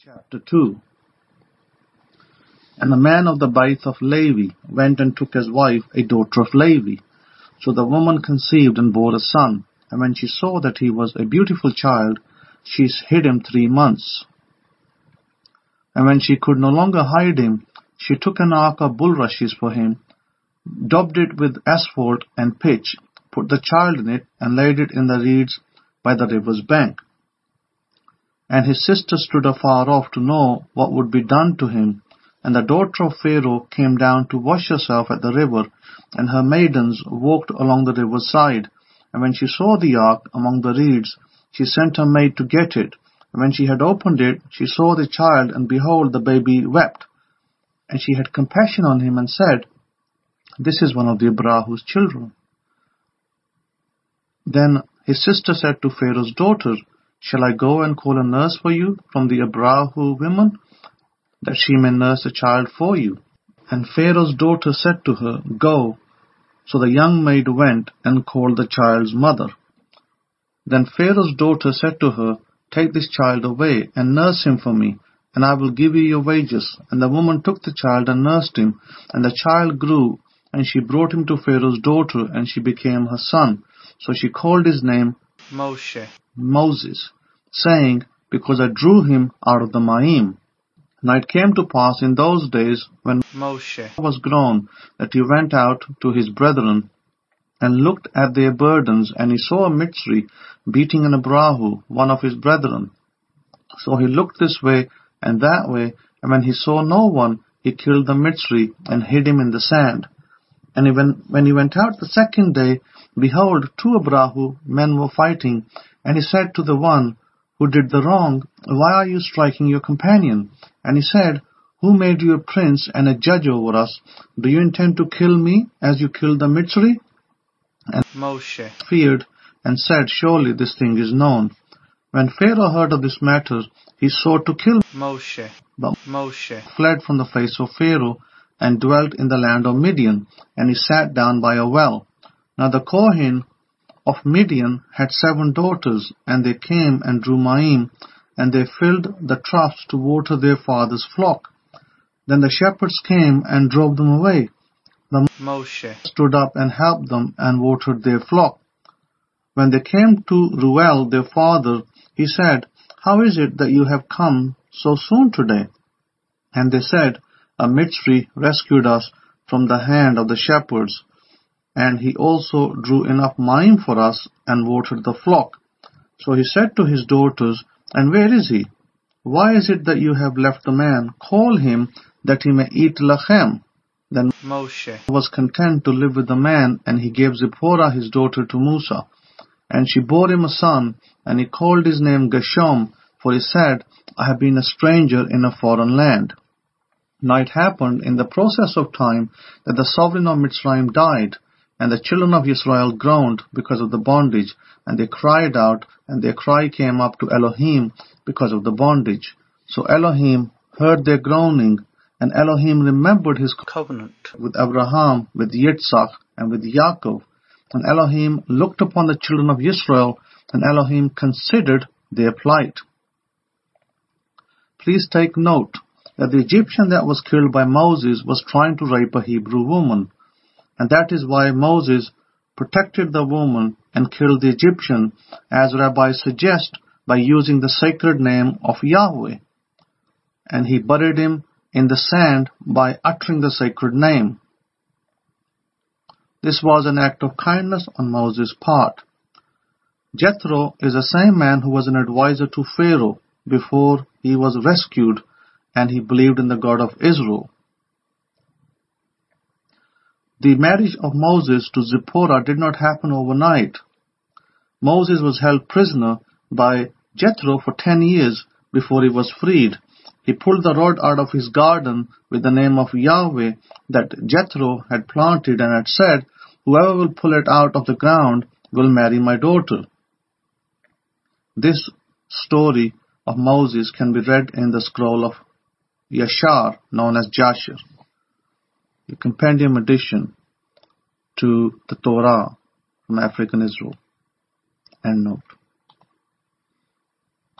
Chapter 2. And a man of the Baith of Levi went and took as wife a daughter of Levi. So the woman conceived and bore a son. And when she saw that he was a beautiful child, she hid him 3 months. And when she could no longer hide him, she took an ark of bulrushes for him, daubed it with asphalt and pitch, put the child in it, and laid it in the reeds by the river's bank. And his sister stood afar off to know what would be done to him. And the daughter of Pharaoh came down to wash herself at the river, and her maidens walked along the river's side. And when she saw the ark among the reeds, she sent her maid to get it. And when she had opened it, she saw the child, and behold, the baby wept. And she had compassion on him, and said, "This is one of the Abrahu's children." Then his sister said to Pharaoh's daughter, "Shall I go and call a nurse for you from the Abrahu women, that she may nurse the child for you?" And Pharaoh's daughter said to her, "Go." So the young maid went and called the child's mother. Then Pharaoh's daughter said to her, "Take this child away and nurse him for me, and I will give you your wages." And the woman took the child and nursed him, and the child grew, and she brought him to Pharaoh's daughter, and she became her son. So she called his name Moses, saying, "Because I drew him out of the Ma'im." Now it came to pass in those days, when Moshe was grown, that he went out to his brethren, and looked at their burdens, and he saw a Mitzri beating an Abrahu, one of his brethren. So he looked this way and that way, and when he saw no one, he killed the Mitzri, and hid him in the sand. And when he went out the second day, behold, 2 Abrahu men were fighting, and he said to the one who did the wrong, "Why are you striking your companion?" And he said, "Who made you a prince and a judge over us? Do you intend to kill me as you killed the Mitzri?" And Moshe feared and said, "Surely this thing is known." When Pharaoh heard of this matter, he sought to kill Moshe. But Moshe fled from the face of Pharaoh and dwelt in the land of Midian, and he sat down by a well. Now the Kohen of Midian had 7 daughters, and they came and drew Ma'im, and they filled the troughs to water their father's flock. Then the shepherds came and drove them away. Then Moshe stood up and helped them and watered their flock. When they came to Reuel, their father, he said, "How is it that you have come so soon today?" And they said, "A Mitzri rescued us from the hand of the shepherds, and he also drew enough Ma'im for us and watered the flock." So he said to his daughters, "And where is he? Why is it that you have left the man? Call him, that he may eat lachem." Then Moshe was content to live with the man, and he gave Zipporah his daughter to Musa. And she bore him a son, and he called his name Gershom, for he said, "I have been a stranger in a foreign land." Now it happened in the process of time that the sovereign of Mitzrayim died, and the children of Israel groaned because of the bondage, and they cried out, and their cry came up to Elohim because of the bondage. So Elohim heard their groaning, and Elohim remembered his covenant with Abraham, with Yitzchak, and with Yaakov. And Elohim looked upon the children of Israel, and Elohim considered their plight. Please take note that the Egyptian that was killed by Moses was trying to rape a Hebrew woman, and that is why Moses protected the woman and killed the Egyptian, as rabbis suggest, by using the sacred name of Yahweh. And he buried him in the sand by uttering the sacred name. This was an act of kindness on Moses' part. Jethro is the same man who was an advisor to Pharaoh before he was rescued, and he believed in the God of Israel. The marriage of Moses to Zipporah did not happen overnight. Moses was held prisoner by Jethro for 10 years before he was freed. He pulled the rod out of his garden with the name of Yahweh that Jethro had planted, and had said, "Whoever will pull it out of the ground will marry my daughter." This story of Moses can be read in the scroll of Yashar, known as Jasher, the compendium edition to the Torah from African Israel. End note.